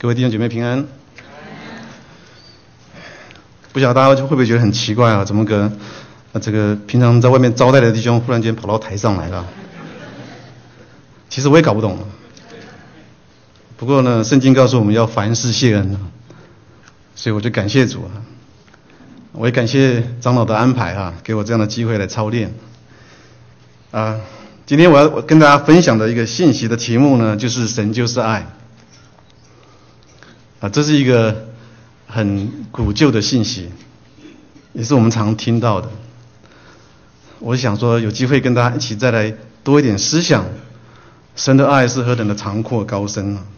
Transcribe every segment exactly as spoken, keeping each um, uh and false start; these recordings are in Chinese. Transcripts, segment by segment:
各位弟兄姐妹平安。不晓得大家会不会觉得很奇怪啊？怎么个、啊、这个平常在外面招待的弟兄，忽然间跑到台上来了？其实我也搞不懂。不过呢，圣经告诉我们要凡事谢恩，所以我就感谢主啊！我也感谢长老的安排啊，给我这样的机会来操练。啊，今天我要跟大家分享的一个信息的题目呢，就是神就是爱。啊，这是一个很古旧的信息，也是我们常听到的。我想说，有机会跟大家一起再来多一点思想，神的爱是何等的长阔高深啊！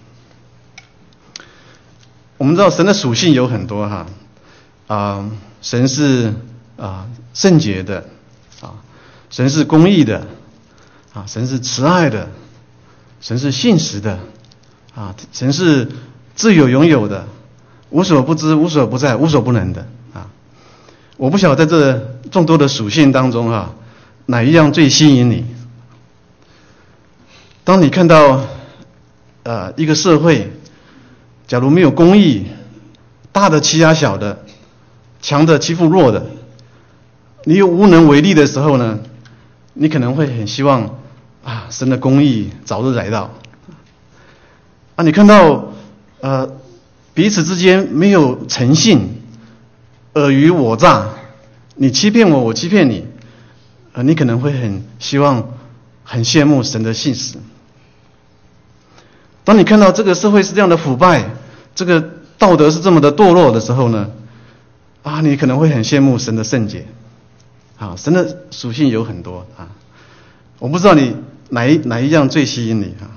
我们知道神的属性有很多哈，啊，神是啊圣洁的，啊，神是公义的，啊，神是慈爱的，神是信实的，啊，神是自有永有的，无所不知，无所不在，无所不能的啊！我不晓得在这众多的属性当中哈、啊，哪一样最吸引你？当你看到呃一个社会，假如没有公义，大的欺压小的，强的欺负弱的，你又无能为力的时候呢，你可能会很希望啊，神的公义早日来到。啊，你看到呃彼此之间没有诚信，尔虞我诈，你欺骗我，我欺骗你，呃，你可能会很希望、很羡慕神的信实。当你看到这个社会是这样的腐败，这个道德是这么的堕落的时候呢，啊，你可能会很羡慕神的圣洁。啊，神的属性有很多啊，我不知道你哪一哪一样最吸引你啊？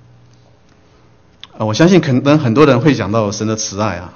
啊，我相信可能很多人会讲到神的慈爱啊。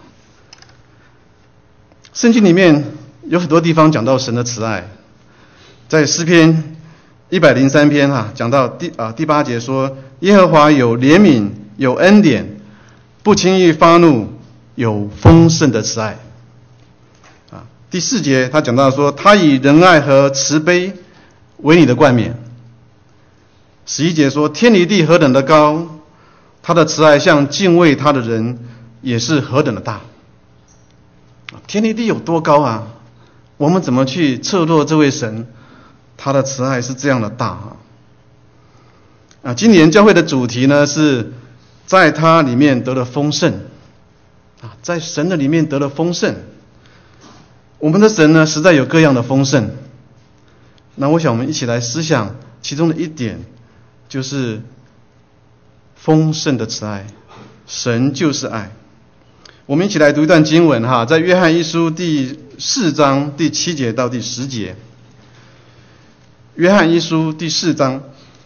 圣经里面有很多地方讲到神的慈爱，在诗篇一百零三篇啊，讲到第啊第八节说，耶和华有怜悯，有恩典，不轻易发怒，有丰盛的慈爱。啊，第四节他讲到说，他以仁爱和慈悲为你的冠冕。十一节说，天离地何等的高，他的慈爱向敬畏他的人也是何等的大。天离地有多高啊？我们怎么去测度这位神？他的慈爱是这样的大啊！啊，今年教会的主题呢是在他里面得了丰盛啊，在神的里面得了丰盛。我们的神呢，实在有各样的丰盛。那我想我们一起来思想其中的一点，就是丰盛的慈爱，神就是爱。我们一起来读一段经文哈，在约翰一书第四章第七节到第十节。约翰一书第四章，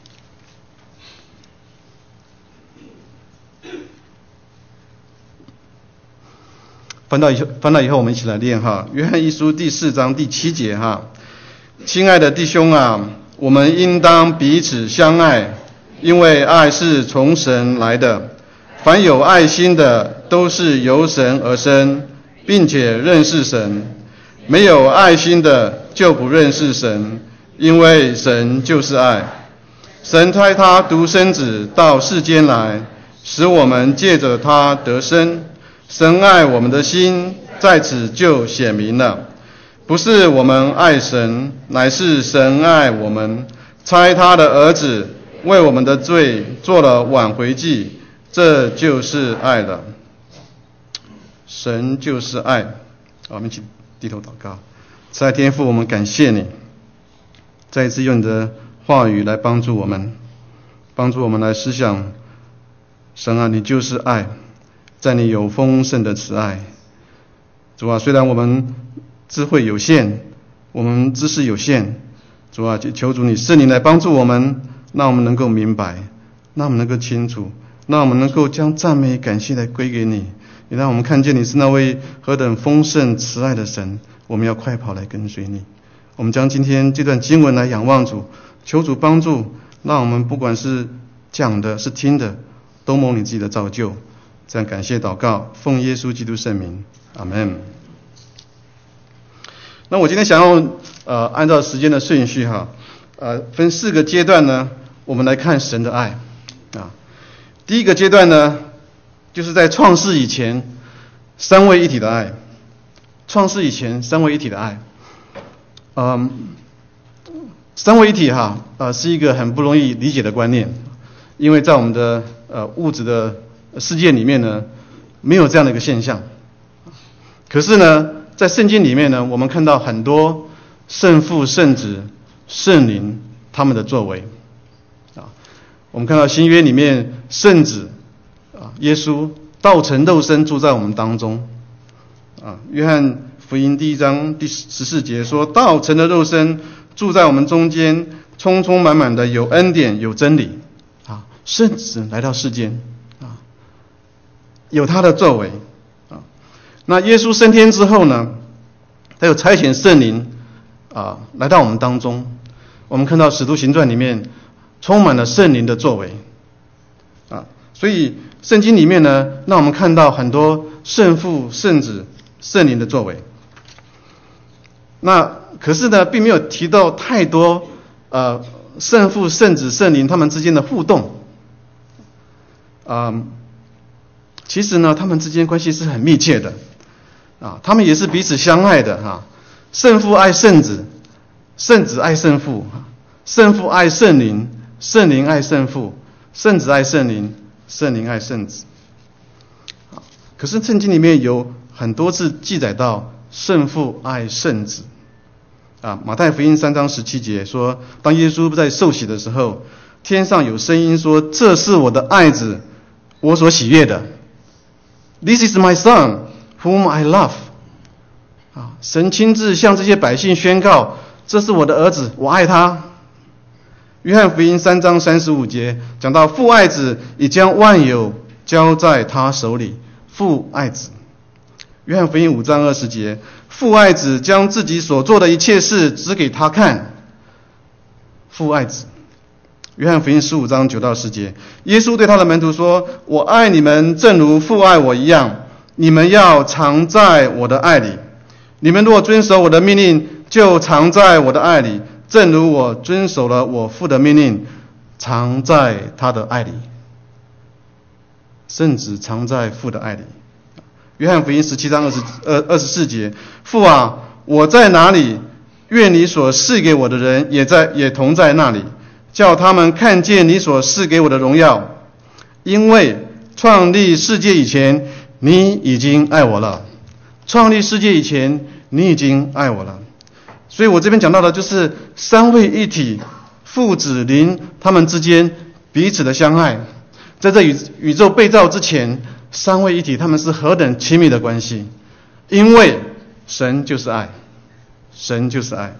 翻到以后，翻到以后我们一起来念哈。约翰一书第四章第七节哈，亲爱的弟兄啊，我们应当彼此相爱，因为爱是从神来的。凡有爱心的，都是由神而生，并且认识神。没有爱心的，就不认识神，因为神就是爱。神差他独生子到世间来，使我们借着他得生。神爱我们的心在此就显明了，不是我们爱神，乃是神爱我们，差他的儿子为我们的罪做了挽回祭，这就是爱了。神就是爱。我们一起低头祷告。慈爱天父，我们感谢你，再一次用你的话语来帮助我们，帮助我们来思想，神啊，你就是爱，在你有丰盛的慈爱。主啊，虽然我们智慧有限，我们知识有限，主啊，求主你圣灵来帮助我们，让我们能够明白，让我们能够清楚，让我们能够将赞美感谢来归给你，也让我们看见你是那位何等丰盛慈爱的神，我们要快跑来跟随你。我们将今天这段经文来仰望主，求主帮助，让我们不管是讲的是听的，都蒙你自己的造就。这样感谢祷告，奉耶稣基督圣名，阿们。那我今天想要呃按照时间的顺序哈，呃分四个阶段呢，我们来看神的爱啊。第一个阶段呢， 就是在创世以前三位一体的爱。创世以前三位一体的爱，嗯，三位一体哈，呃，是一个很不容易理解的观念，因为在我们的呃物质的世界里面呢，没有这样的一个现象。可是呢，在圣经里面呢，我们看到很多圣父、圣子、圣灵他们的作为啊。我们看到新约里面，圣子啊，耶稣道成肉身住在我们当中啊。约翰福音第一章第十四节说，道成了肉身住在我们中间，充充满满的有恩典有真理啊。圣子来到世间啊，有他的作为啊。那耶稣升天之后呢，他有差遣圣灵啊来到我们当中。我们看到使徒行传里面充满了圣灵的作为啊，所以圣经里面呢，让我们看到很多圣父、圣子、圣灵的作为。那可是呢，并没有提到太多呃圣父、圣子、圣灵他们之间的互动。啊、呃，其实呢，他们之间关系是很密切的啊，他们也是彼此相爱的哈、啊。圣父爱圣子，圣子爱圣父，圣父爱圣灵，圣灵爱圣父，圣子爱圣灵，圣灵爱圣子。可是圣经里面有很多次记载到圣父爱圣子啊。马太福音三章十七节说，当耶稣在受洗的时候，天上有声音说，这是我的爱子，我所喜悦的。 This is my son whom I love。 啊，神亲自向这些百姓宣告，这是我的儿子，我爱他。约翰福音三章三十五节讲到，父爱子，已将万有交在他手里。父爱子。约翰福音五章二十节，父爱子，将自己所做的一切事指给他看。父爱子。约翰福音十五章九到十节，耶稣对他的门徒说，我爱你们正如父爱我一样，你们要常在我的爱里。你们若遵守我的命令，就常在我的爱里，正如我遵守了我父的命令，常在他的爱里。圣子常在父的爱里。约翰福音十七章二十二二十四节，父啊，我在哪里，愿你所赐给我的人也在也同在那里，叫他们看见你所赐给我的荣耀。因为创立世界以前，你已经爱我了。创立世界以前，你已经爱我了。所以我这边讲到的就是三位一体，父子灵他们之间彼此的相爱。在这宇宇宙被造之前，三位一体他们是何等亲密的关系。因为神就是爱，神就是爱。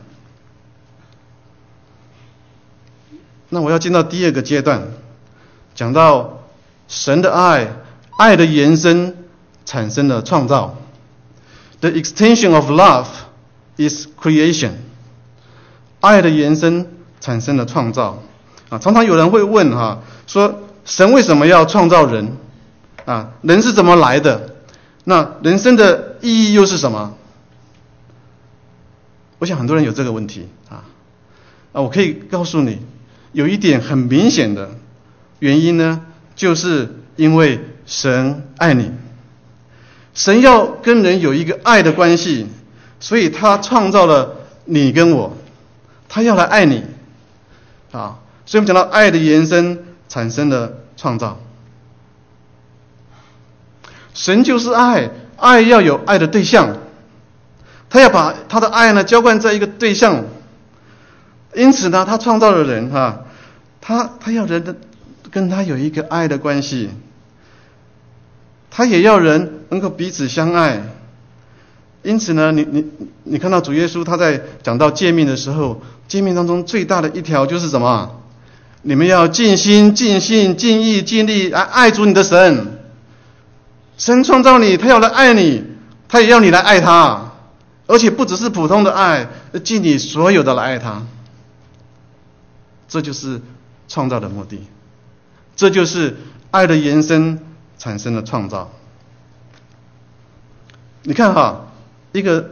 那我要进到第二个阶段，讲到神的爱，爱的延伸产生了创造。The extension of love is creation。 爱的延伸产生了创造啊。常常有人会问哈、啊，说神为什么要创造人啊？人是怎么来的？那人生的意义又是什么？我想很多人有这个问题啊。啊，我可以告诉你，有一点很明显的原因呢，就是因为神爱你。神要跟人有一个爱的关系，所以他创造了你跟我，他要来爱你啊。所以我们讲到爱的延伸产生了创造。神就是爱，爱要有爱的对象，他要把他的爱呢浇灌在一个对象。因此呢，他创造了人哈、啊，他他要人的跟他有一个爱的关系，他也要人能够彼此相爱。因此呢，你你你看到主耶稣他在讲到诫命的时候，诫命当中最大的一条就是什么？你们要尽心、尽性、尽意、尽力来爱主你的神。神创造你，他要来爱你，他也要你来爱他，而且不只是普通的爱，尽你所有的来爱他。这就是创造的目的，这就是爱的延伸产生的创造。你看哈，一个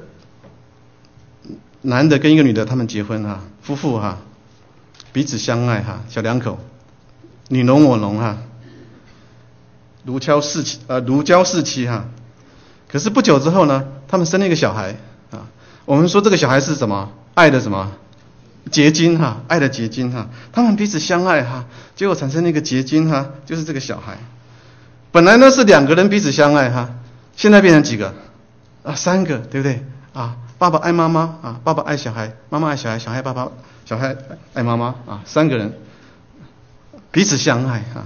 男的跟一个女的他们结婚哈，夫妇哈，彼此相爱哈，小两口，你侬我侬哈。 如胶似漆呃如胶似漆哈。可是不久之后呢，他们生了一个小孩啊。我们说这个小孩是什么？爱的什么？结晶哈，爱的结晶哈。他们彼此相爱哈，结果产生了一个结晶哈，就是这个小孩。本来呢是两个人彼此相爱哈，现在变成几个？啊，三个，对不对？啊，爸爸爱妈妈啊，爸爸爱小孩，妈妈爱小孩，小孩爸爸，小孩爱妈妈啊，三个人彼此相爱啊。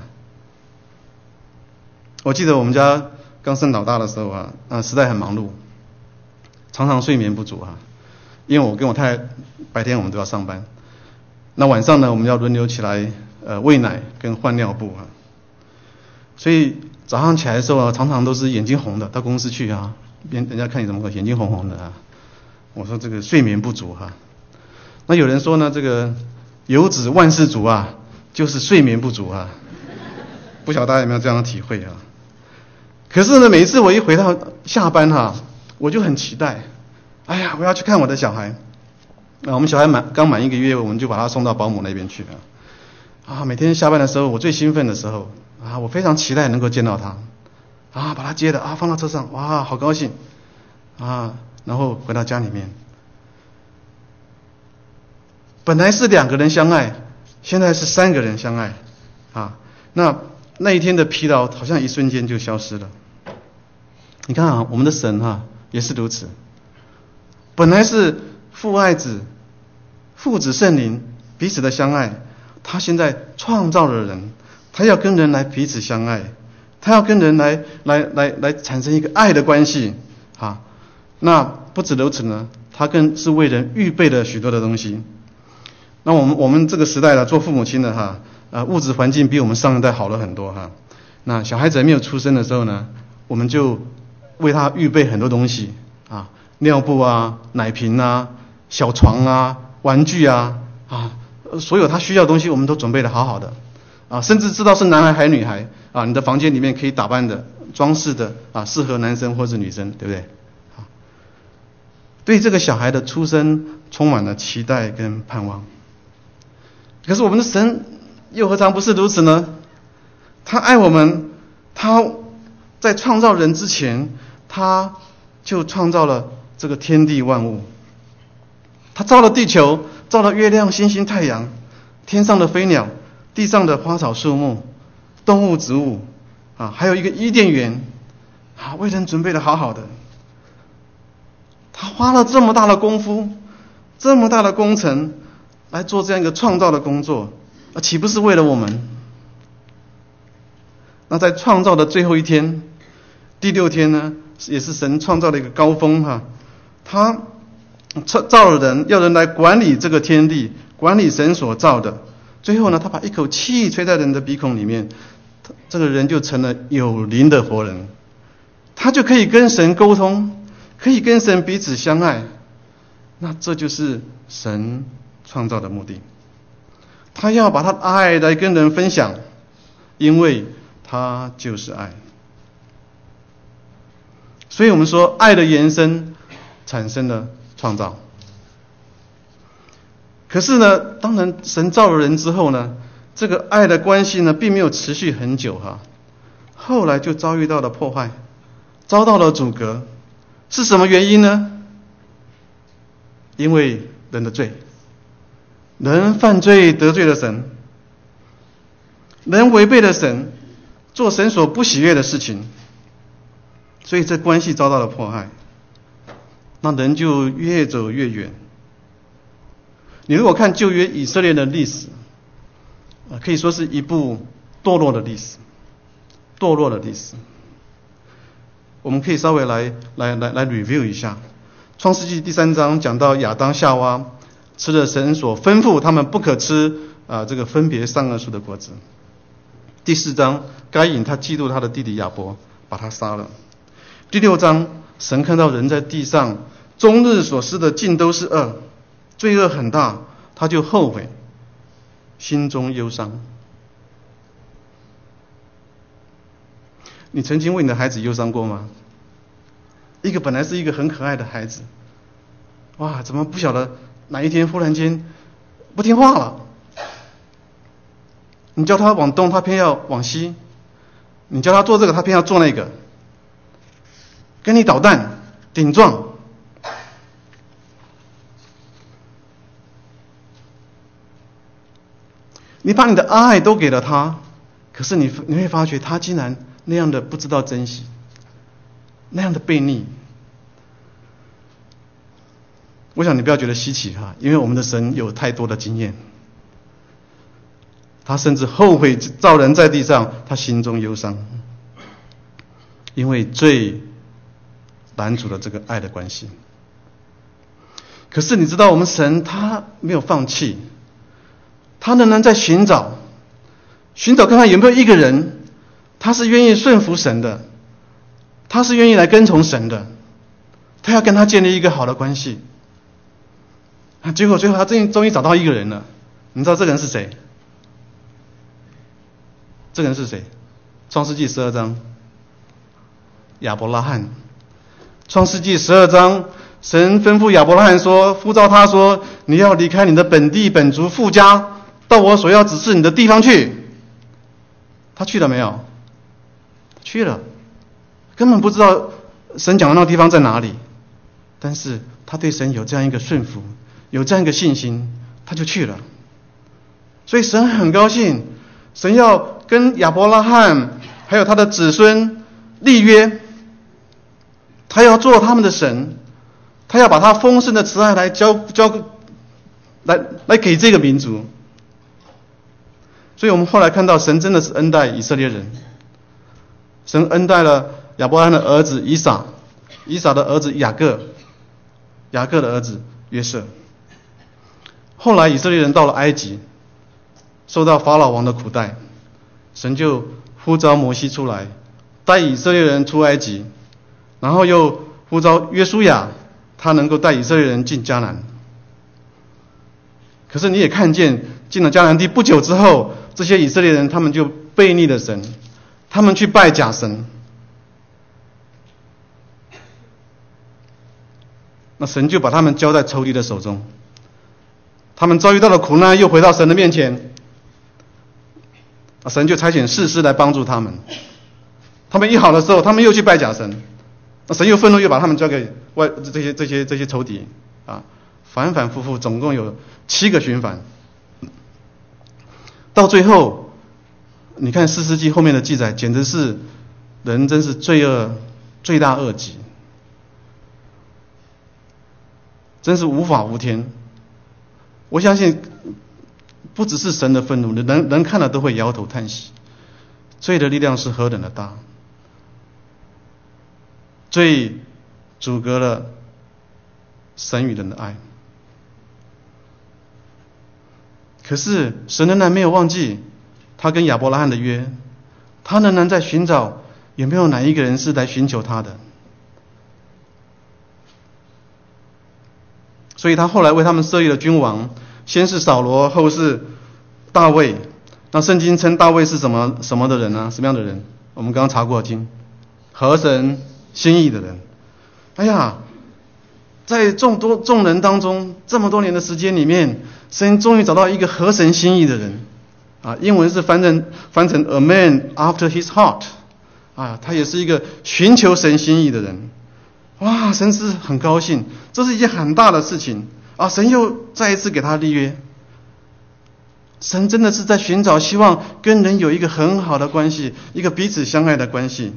我记得我们家刚生老大的时候啊，啊，实在很忙碌，常常睡眠不足啊。因为我跟我太太白天我们都要上班，那晚上呢我们要轮流起来呃喂奶跟换尿布啊，所以早上起来的时候啊，常常都是眼睛红的，到公司去啊，人人家看你怎么眼睛红红的啊。我说这个睡眠不足哈、啊。那有人说呢，这个有子万事足啊，就是睡眠不足啊。不晓得大家有没有这样的体会啊？可是呢，每一次我一回到下班哈、啊，我就很期待。哎呀，我要去看我的小孩。啊，我们小孩满刚满一个月，我们就把他送到保姆那边去了。啊，每天下班的时候，我最兴奋的时候啊，我非常期待能够见到他。啊，把他接的啊，放到车上，哇，好高兴。啊，然后回到家里面，本来是两个人相爱，现在是三个人相爱。啊，那那一天的疲劳好像一瞬间就消失了。你看啊，我们的神哈、啊、也是如此。本来是父爱子、父子圣灵彼此的相爱，他现在创造了人，他要跟人来彼此相爱，他要跟人来来来来产生一个爱的关系啊。那不止如此呢，他更是为人预备了许多的东西。那我们我们这个时代呢，做父母亲的哈，呃，物质环境比我们上一代好了很多哈。那小孩子还没有出生的时候呢，我们就为他预备很多东西啊。尿布啊、奶瓶啊、小床啊、玩具啊啊，所有他需要的东西我们都准备的好好的啊，甚至知道是男孩还是女孩啊，你的房间里面可以打扮的、装饰的啊，适合男生或是女生，对不对？啊，对这个小孩的出生充满了期待跟盼望。可是我们的神又何尝不是如此呢？他爱我们，他在创造人之前，他就创造了这个天地万物，他造了地球，造了月亮、星星、太阳，天上的飞鸟，地上的花草树木、动物、植物，啊，还有一个伊甸园，啊，为人准备的好好的。他花了这么大的功夫，这么大的工程来做这样一个创造的工作，啊，岂不是为了我们？那在创造的最后一天，第六天呢，也是神创造的一个高峰哈、啊。他造了人，要人来管理这个天地，管理神所造的。最后呢，他把一口气吹在人的鼻孔里面，这个人就成了有灵的活人，他就可以跟神沟通，可以跟神彼此相爱。那这就是神创造的目的，他要把他的爱来跟人分享，因为他就是爱。所以我们说，爱的延伸产生了创造。可是呢，当然神造了人之后呢，这个爱的关系呢，并没有持续很久哈，后来就遭遇到了破坏，遭到了阻隔。是什么原因呢？因为人的罪，人犯罪得罪了神，人违背了神，做神所不喜悦的事情，所以这关系遭到了迫害，那人就越走越远。你如果看旧约以色列的历史，可以说是一部堕落的历史，堕落的历史。我们可以稍微来来来来 review 一下。创世纪第三章讲到亚当夏娃吃了神所吩咐他们不可吃啊、呃、这个分别善恶树的果子。第四章该隐他嫉妒他的弟弟亚伯，把他杀了。第六章神看到人在地上终日所施的尽都是恶，罪恶很大，他就后悔，心中忧伤。你曾经为你的孩子忧伤过吗？一个本来是一个很可爱的孩子，哇，怎么不晓得哪一天忽然间不听话了？你叫他往东，他偏要往西； 你叫他做这个，他偏要做那个，跟你捣蛋顶撞。你把你的爱都给了他，可是你你会发觉他竟然那样的不知道珍惜，那样的悖逆。我想你不要觉得稀奇哈，因为我们的神有太多的经验。他甚至后悔造人在地上，他心中忧伤，因为罪拦阻了这个爱的关系。可是你知道，我们神他没有放弃，他仍然在寻找，寻找看看有没有一个人，他是愿意顺服神的，他是愿意来跟从神的，他要跟他建立一个好的关系。啊，结果最后他终于终于找到一个人了，你知道这个人是谁？这个人是谁？创世纪十二章，亚伯拉罕。创世纪十二章，神吩咐亚伯拉罕说，呼召他说，你要离开你的本地本族父家，到我所要指示你的地方去。他去了没有？去了，根本不知道神讲的那个地方在哪里，但是他对神有这样一个顺服，有这样一个信心，他就去了。所以神很高兴，神要跟亚伯拉罕还有他的子孙立约，他要做他们的神，他要把他丰盛的慈爱来交交来来给这个民族。所以我们后来看到神真的是恩待以色列人，神恩待了亚伯拉罕的儿子以撒，以撒的儿子雅各，雅各的儿子约瑟。后来以色列人到了埃及，受到法老王的苦待，神就呼召摩西出来，带以色列人出埃及，然后又呼召约书亚，他能够带以色列人进迦南。可是你也看见，进了迦南地不久之后，这些以色列人他们就背逆了神，他们去拜假神。那神就把他们交在仇敌的手中，他们遭遇到了苦难，又回到神的面前，神就差遣士师来帮助他们。他们一好的时候，他们又去拜假神，那神又愤怒，又把他们交给外这些这些这些仇敌啊，反反复复，总共有七个循环。到最后，你看士师记后面的记载，简直是人真是罪恶罪大恶极，真是无法无天。我相信不只是神的愤怒，人人看了都会摇头叹息。罪的力量是何等的大，罪阻隔了神与人的爱。可是神仍然没有忘记他跟亚伯拉罕的约，他仍然在寻找有没有哪一个人是来寻求他的。所以他后来为他们设立了君王，先是扫罗，后是大卫。那圣经称大卫是什么什么的人呢？什么样的人？我们刚刚查过经，合神心意的人。哎呀，在众多众人当中，这么多年的时间里面，神终于找到一个合神心意的人啊！英文是翻成翻成 a man after his heart 啊，他也是一个寻求神心意的人。哇，神是很高兴，这是一件很大的事情啊！神又再一次给他立约。神真的是在寻找，希望跟人有一个很好的关系，一个彼此相爱的关系。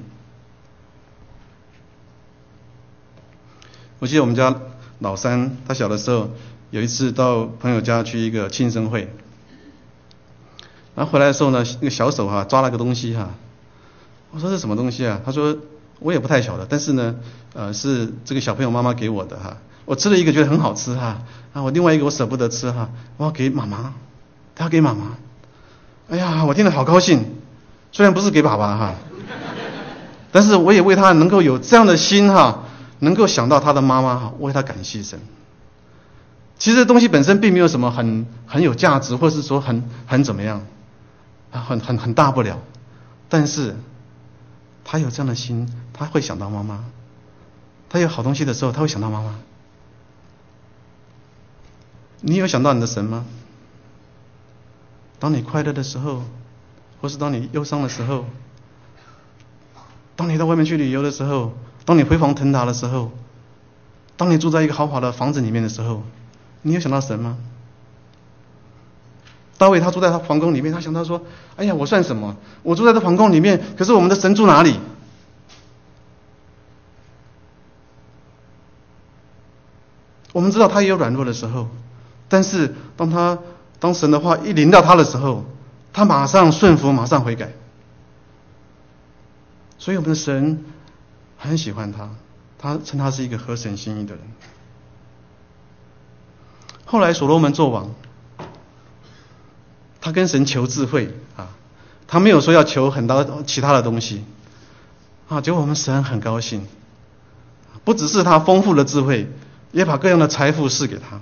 我记得我们家老三，他小的时候有一次到朋友家去一个庆生会，然后回来的时候呢，那个小手哈、啊、抓了个东西哈、啊，我说是什么东西啊？他说我也不太晓得，但是呢，呃，是这个小朋友妈妈给我的哈、啊。我吃了一个觉得很好吃哈、啊，啊，我另外一个我舍不得吃哈、啊，我要给妈妈。他要给妈妈，哎呀，我听了好高兴。虽然不是给爸爸哈，但是我也为他能够有这样的心哈，能够想到他的妈妈哈，为他感谢神。其实这东西本身并没有什么很很有价值，或是说很很怎么样，啊，很很很大不了。但是他有这样的心，他会想到妈妈。他有好东西的时候，他会想到妈妈。你有想到你的神吗？当你快乐的时候，或是当你忧伤的时候， 当你到外面去旅游的时候，当你飞黄腾达的时候，当你住在一个豪华的房子里面的时候，你有想到神吗？大卫他住在他皇宫里面，他想到说：哎呀，我算什么？我住在这皇宫里面，可是我们的神住哪里？我们知道他也有软弱的时候，但是当他当神的话一临到他的时候，他马上顺服，马上悔改。所以我们的神很喜欢他，他称他是一个合神心意的人。后来所罗门做王，他跟神求智慧啊，他没有说要求很多其他的东西啊，结果我们神很高兴，不只是他丰富的智慧，也把各样的财富赐给他。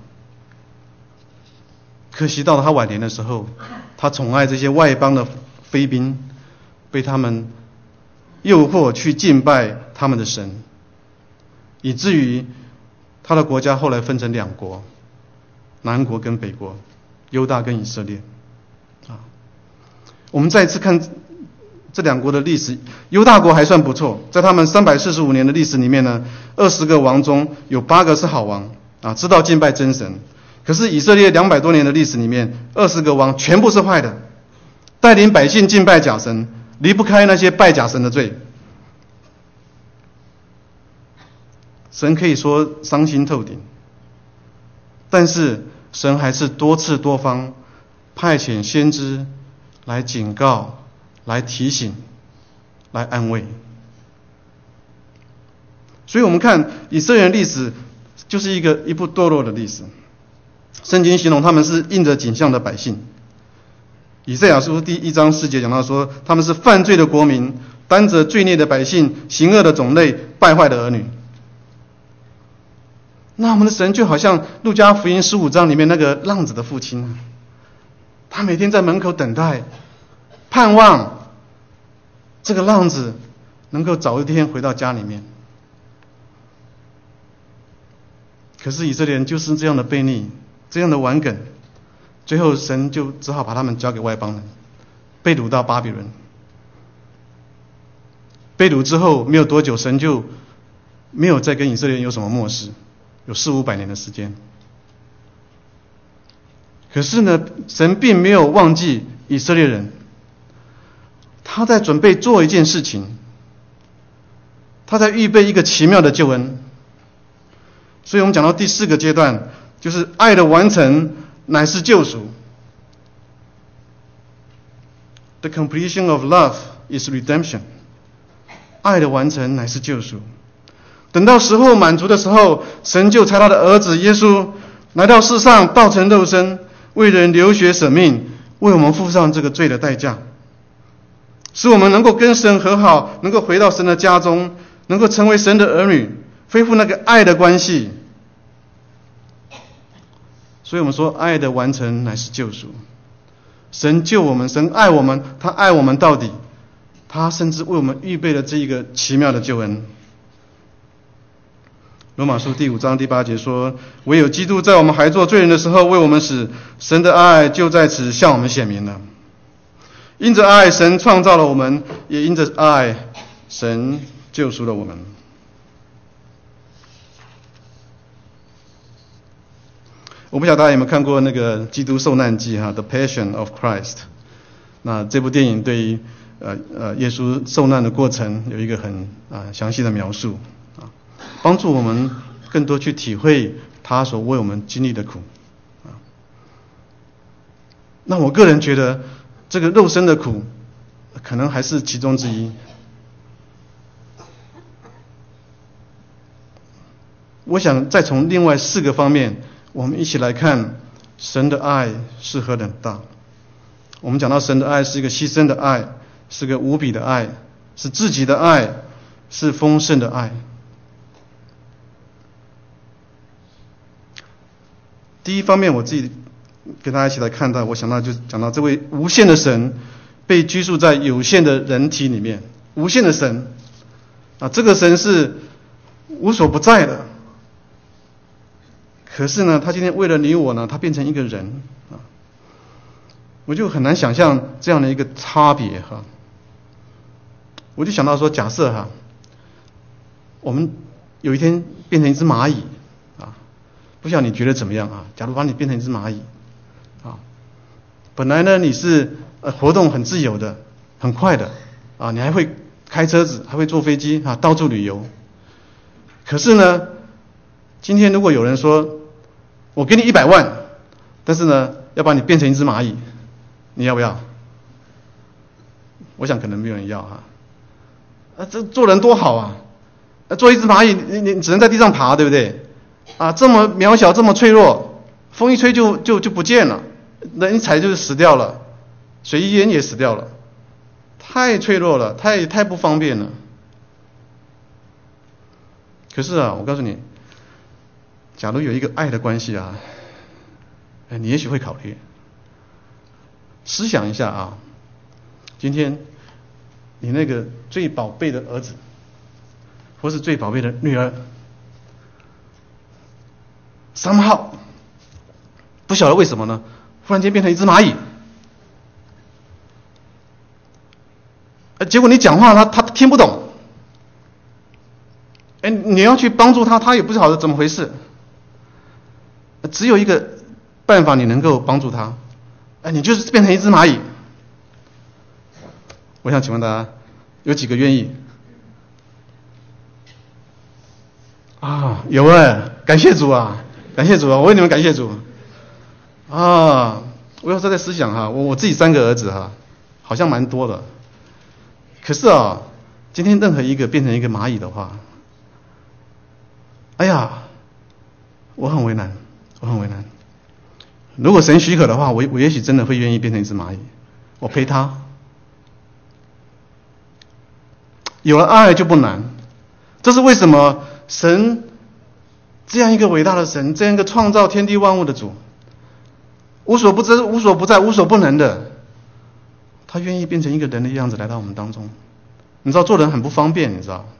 可惜到了他晚年的时候，他宠爱这些外邦的妃嫔，被他们诱惑去敬拜他们的神，以至于他的国家后来分成两国，南国跟北国，犹大跟以色列。啊，我们再一次看这两国的历史，犹大国还算不错，在他们三百四十五年的历史里面呢，二十个王中有八个是好王啊，知道敬拜真神。可是以色列两百多年的历史里面，二十个王全部是坏的，带领百姓敬拜假神，离不开那些拜假神的罪。神可以说伤心透顶，但是神还是多次多方派遣先知来警告、来提醒、来安慰。所以我们看以色列人历史就是一个一部堕落的历史。圣经形容他们是印着景象的百姓。以赛亚书第一章四节讲到说，他们是犯罪的国民，担着罪孽的百姓，行恶的种类，败坏的儿女。那我们的神就好像路加福音十五章里面那个浪子的父亲啊，他每天在门口等待，盼望这个浪子能够早一天回到家里面。可是以色列人就是这样的悖逆，这样的顽梗，最后神就只好把他们交给外邦人，被掳到巴比伦。被掳之后没有多久，神就没有再跟以色列人有什么默示，有四五百年的时间。可是呢，神并没有忘记以色列人，他在准备做一件事情，他在预备一个奇妙的救恩。所以我们讲到第四个阶段，就是爱的完成乃是救赎。The completion of love is redemption. 爱的完成乃是救赎。等到时候满足的时候，神就差他的儿子耶稣来到世上，道成肉身，为人流血舍命，为我们付上这个罪的代价，使我们能够跟神和好，能够回到神的家中，能够成为神的儿女，恢复那个爱的关系。所以我们说，爱的完成乃是救赎。神救我们，神爱我们，他爱我们到底，他甚至为我们预备了这一个奇妙的救恩。罗马书第五章第八节说，唯有基督在我们还做罪人的时候为我们死，神的爱就在此向我们显明了。因着爱，神创造了我们，也因着爱，神救赎了我们。我不晓得大家有没有看过那个《基督受难记》哈，《The Passion of Christ》。那这部电影对于呃呃耶稣受难的过程有一个很啊详细的描述啊，帮助我们更多去体会他所为我们经历的苦啊。那我个人觉得，这个肉身的苦可能还是其中之一。我想再从另外四个方面，我们一起来看神的爱是何等大。我们讲到神的爱是一个牺牲的爱，是个无比的爱，是自己的爱，是丰盛的爱。第一方面，我自己跟大家一起来看到，我想到就讲到这位无限的神被拘束在有限的人体里面。无限的神啊，这个神是无所不在的。可是呢，他今天为了你我呢，他变成一个人啊，我就很难想象这样的一个差别哈。 我就想到说，假设哈，我们有一天变成一只蚂蚁啊，不晓得你觉得怎么样啊？假如把你变成一只蚂蚁啊，本来呢你是呃活动很自由的，很快的啊，你还会开车子，还会坐飞机啊，到处旅游。可是呢，今天如果有人说，我给你一百万，但是呢要把你变成一只蚂蚁，你要不要？我想可能没有人要哈。啊，这做人多好啊！啊，做一只蚂蚁，你你只能在地上爬，对不对？啊，这么渺小，这么脆弱，风一吹就就就不见了，人一踩就是死掉了，水一淹也死掉了，太脆弱了，太太不方便了。可是啊，我告诉你，假如有一个爱的关系啊，哎，你也许会考虑。思想一下啊，今天你那个最宝贝的儿子，或是最宝贝的女儿，三号，不晓得为什么呢，忽然间变成一只蚂蚁，呃，结果你讲话他他听不懂，哎，你要去帮助他，他也不晓得怎么回事，只有一个办法你能够帮助他，哎，你就是变成一只蚂蚁。我想请问大家，有几个愿意？啊，有哎，感谢主啊，感谢主啊，我为你们感谢主。啊，我有时候在思想哈，我我自己三个儿子哈，好像蛮多的。可是啊，今天任何一个变成一个蚂蚁的话，哎呀，我很为难，我很为难。如果神许可的话，我我也许真的会愿意变成一只蚂蚁，我陪他。有了爱就不难，这是为什么神这样一个伟大的神，这样一个创造天地万物的主，无所不知、无所不在、无所不能的，他愿意变成一个人的样子来到我们当中。你知道做人很不方便，你知道，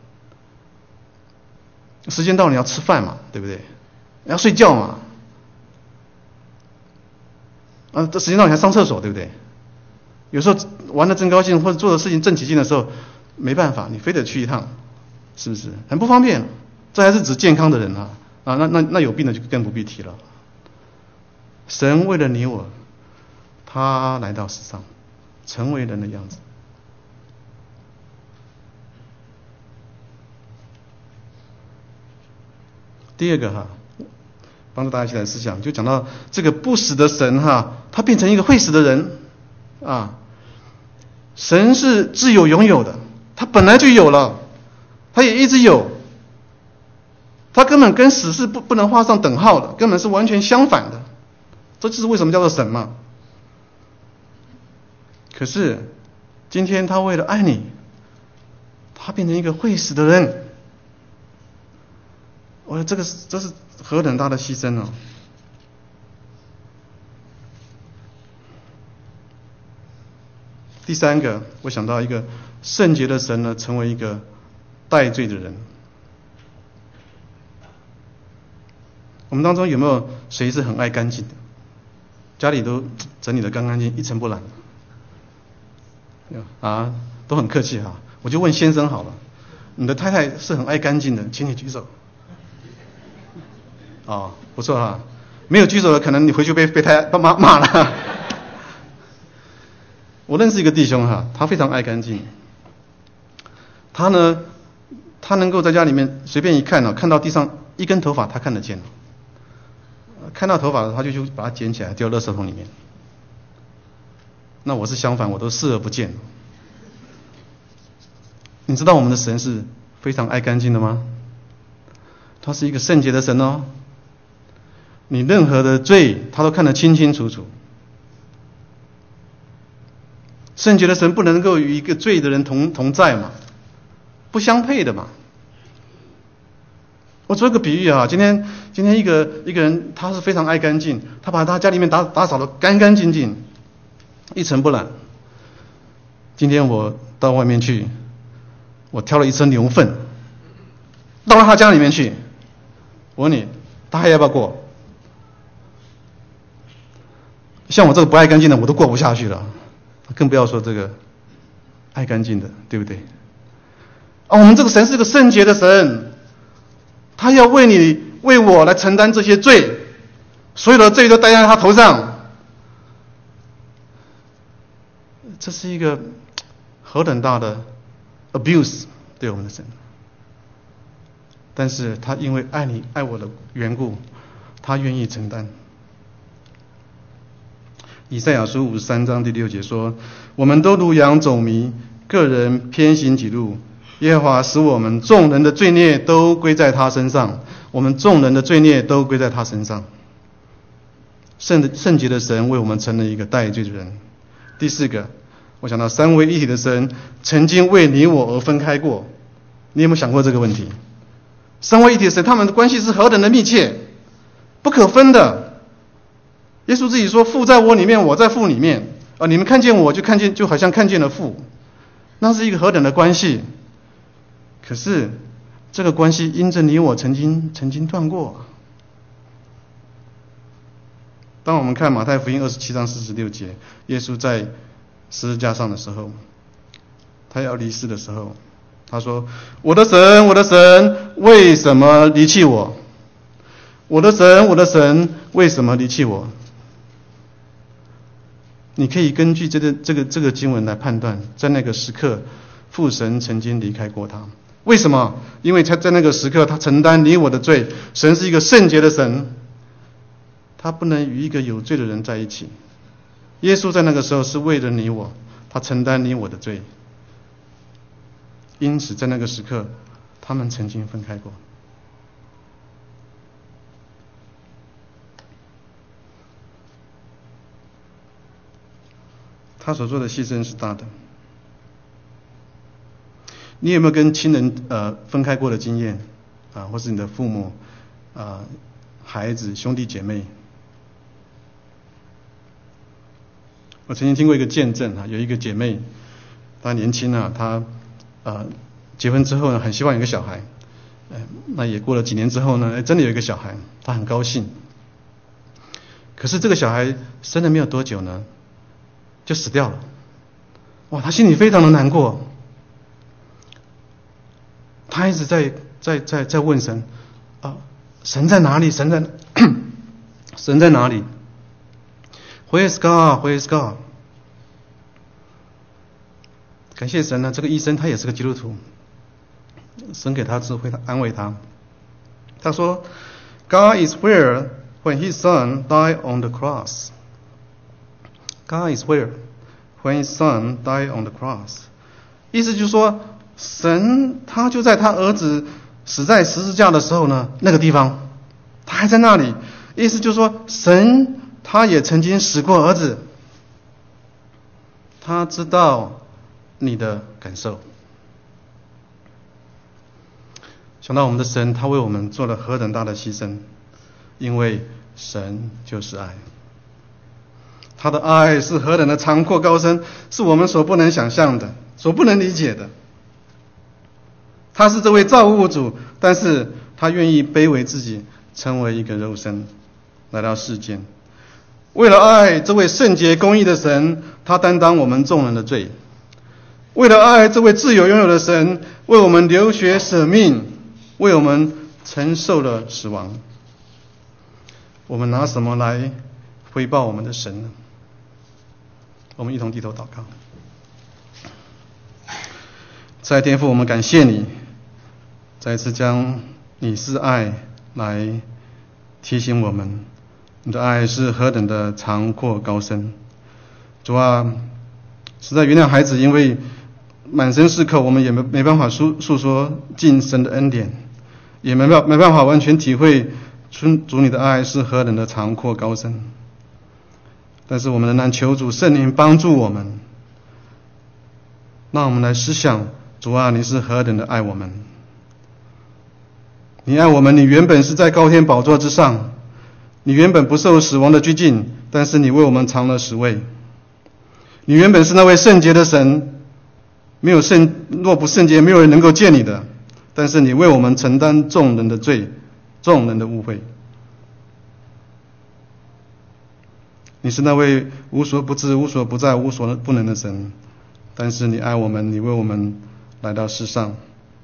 时间到了你要吃饭嘛，对不对？你要睡觉嘛，啊，这时间到你还上厕所，对不对？有时候玩得正高兴，或者做的事情正起劲的时候，没办法，你非得去一趟，是不是很不方便？这还是指健康的人啊，啊，那那那有病的就更不必提了。神为了你我，他来到世上，成为人的样子。第二个哈，帮助大家一起来思想，就讲到这个不死的神哈，他变成一个会死的人啊。神是自有永有的。他本来就有了，他也一直有，他根本跟死是不不能画上等号的，根本是完全相反的，这就是为什么叫做神嘛。可是今天他为了爱你，他变成一个会死的人，我这个这是何等大的牺牲啊！第三个，我想到一个圣洁的神呢，成为一个代罪的人。我们当中有没有谁是很爱干净的？家里都整理得干干净，一尘不染啊，都很客气哈。我就问先生好了，你的太太是很爱干净的，请你举手。哦，不错哈，没有举手的可能你回去被被太太骂骂了。我认识一个弟兄哈，他非常爱干净。他呢，他能够在家里面随便一看呢，看到地上一根头发，他看得见。看到头发他就去把它捡起来丢到垃圾桶里面。那我是相反，我都视而不见。你知道我们的神是非常爱干净的吗？他是一个圣洁的神哦。你任何的罪，他都看得清清楚楚。圣洁的神不能够与一个罪的人同同在嘛，不相配的嘛。我做一个比喻啊，今天今天一个一个人他是非常爱干净，他把他家里面打打扫得干干净净，一尘不染。今天我到外面去，我挑了一车牛粪，到了他家里面去，我问你，他还要不要过？像我这个不爱干净的，我都过不下去了。更不要说这个爱干净的，对不对？ 啊，我们这个神是个圣洁的神，他要为你为我来承担这些罪，所有的罪都担在他头上。这是一个何等大的 abuse 对我们的神，但是他因为爱你爱我的缘故，他愿意承担。以赛亚书五十三章第六节说：我们都如羊走迷，个人偏行己路，耶和华使我们众人的罪孽都归在他身上，我们众人的罪孽都归在他身上。圣圣洁的神为我们成了一个代罪的人。第四个，我想到三位一体的神曾经为你我而分开过。你有没有想过这个问题？三位一体的神，他们的关系是何等的密切，不可分的。耶稣自己说：父在我里面，我在父里面。啊，你们看见我就看见，就好像看见了父。那是一个何等的关系。可是这个关系因着你我曾经曾经断过。当我们看马太福音二十七章四十六节，耶稣在十字架上的时候，他要离世的时候，他说：我的神，我的神，为什么离弃我？我的神，我的神，为什么离弃我？你可以根据这个这个这个经文来判断，在那个时刻，父神曾经离开过他。为什么？因为他在那个时刻，他承担你我的罪。神是一个圣洁的神，他不能与一个有罪的人在一起。耶稣在那个时候是为了你我，他承担你我的罪。因此，在那个时刻，他们曾经分开过。他所做的牺牲是大的。你有没有跟亲人呃分开过的经验啊？或是你的父母啊、孩子、兄弟姐妹？我曾经听过一个见证啊，有一个姐妹，她年轻啊，她呃结婚之后呢，很希望有个小孩，呃，那也过了几年之后呢，真的有一个小孩，她很高兴。可是这个小孩生了没有多久呢，就死掉了。哇，她心里非常的难过。他一直在在在在问神啊，神在哪里？神在神在哪里 ？Where is God? Where is God? 感谢神呢，这个医生他也是个基督徒，神给他智慧，他安慰他。他说 ：“God is where when His Son died on the cross. God is where when His Son died on the cross.” 意思就是说，神他就在他儿子死在十字架的时候呢，那个地方，他还在那里。意思就是说，神他也曾经死过儿子，他知道你的感受。想到我们的神，他为我们做了何等大的牺牲，因为神就是爱。他的爱是何等的长阔高深，是我们所不能想象的，所不能理解的。他是这位造物主，但是他愿意卑微自己，成为一个肉身，来到世间。为了爱这位圣洁公义的神，他担当我们众人的罪。为了爱这位自由拥有的神，为我们流血舍命，为我们承受了死亡。我们拿什么来回报我们的神呢？我们一同低头祷告。在天父，我们感谢你，再次将你是爱来提醒我们，你的爱是何等的长阔高深。主啊，实在原谅孩子，因为满身是口，我们也没没办法诉诉说尽神的恩典，也没办没办法完全体会主你的爱是何等的长阔高深。但是我们仍然求主圣灵帮助我们，让我们来思想，主啊，你是何等的爱我们。你爱我们，你原本是在高天宝座之上，你原本不受死亡的拘禁，但是你为我们尝了死味。你原本是那位圣洁的神，没有圣若不圣洁，没有人能够见你的，但是你为我们承担众人的罪，众人的污秽。你是那位无所不知、无所不在、无所不能的神，但是你爱我们，你为我们来到世上，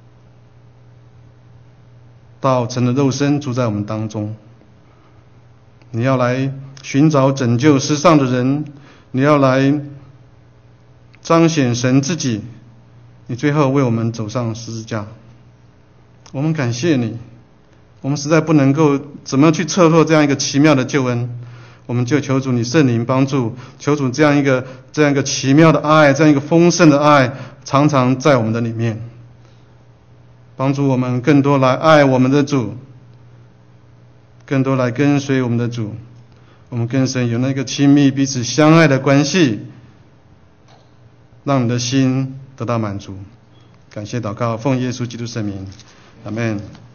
道成了肉身，住在我们当中。你要来寻找拯救世上的人，你要来彰显神自己，你最后为我们走上十字架。我们感谢你，我们实在不能够怎么去测透这样一个奇妙的救恩，我们就求主你圣灵帮助，求主这样一个这样一个奇妙的爱，这样一个丰盛的爱，常常在我们的里面，帮助我们更多来爱我们的主，更多来跟随我们的主，我们跟神有那个亲密彼此相爱的关系，让你的心得到满足。感谢祷告，奉耶稣基督圣名，阿们。